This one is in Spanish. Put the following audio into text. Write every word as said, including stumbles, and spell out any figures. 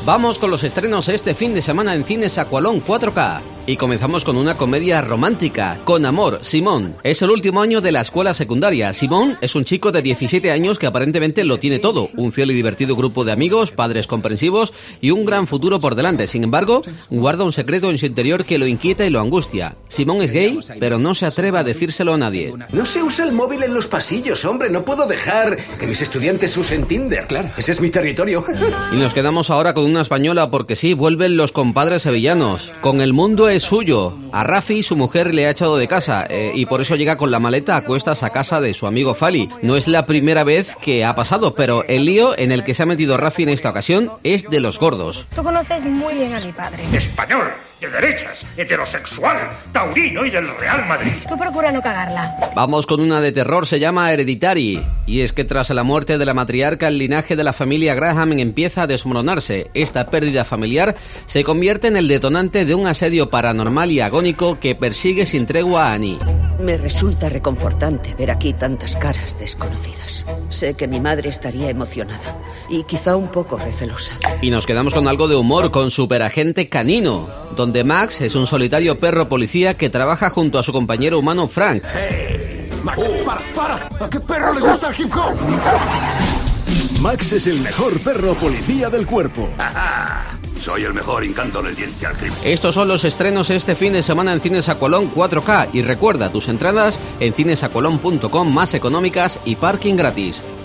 Vamos con los estrenos este fin de semana en Cines Aqualón cuatro K. Y comenzamos con una comedia romántica, Con amor, Simón. Es el último año de la escuela secundaria. Simón es un chico de diecisiete años que aparentemente lo tiene todo. Un fiel y divertido grupo de amigos, padres comprensivos y un gran futuro por delante. Sin embargo, guarda un secreto en su interior que lo inquieta y lo angustia. Simón es gay, pero no se atreve a decírselo a nadie. No se usa el móvil en los pasillos, hombre. No puedo dejar que mis estudiantes usen Tinder. Claro. Ese es mi territorio. Y nos quedamos ahora con una española porque sí, vuelven los compadres sevillanos. Con El mundo es suyo. A Rafi su mujer le ha echado de casa eh, y por eso llega con la maleta a cuestas a casa de su amigo Fali. No es la primera vez que ha pasado, pero el lío en el que se ha metido Rafi en esta ocasión es de los gordos. Tú conoces muy bien a mi padre. Español, de derechas, heterosexual, taurino y del Real Madrid. Tú procura no cagarla. Vamos con una de terror, se llama Hereditary. Y es que tras la muerte de la matriarca, el linaje de la familia Graham empieza a desmoronarse. Esta pérdida familiar se convierte en el detonante de un asedio paranormal y agónico que persigue sin tregua a Annie. Me resulta reconfortante ver aquí tantas caras desconocidas. Sé que mi madre estaría emocionada y quizá un poco recelosa. Y nos quedamos con algo de humor, con Superagente Canino, donde Max es un solitario perro policía que trabaja junto a su compañero humano Frank. ¡Hey! Max, para, para. ¿A qué perro le gusta el hip hop? Max es el mejor perro policía del cuerpo. Soy el mejor encanto del diente al crimen. Estos son los estrenos este fin de semana en Cines Aqualón cuatro K. Y recuerda tus entradas en cinesacualón punto com, más económicas y parking gratis.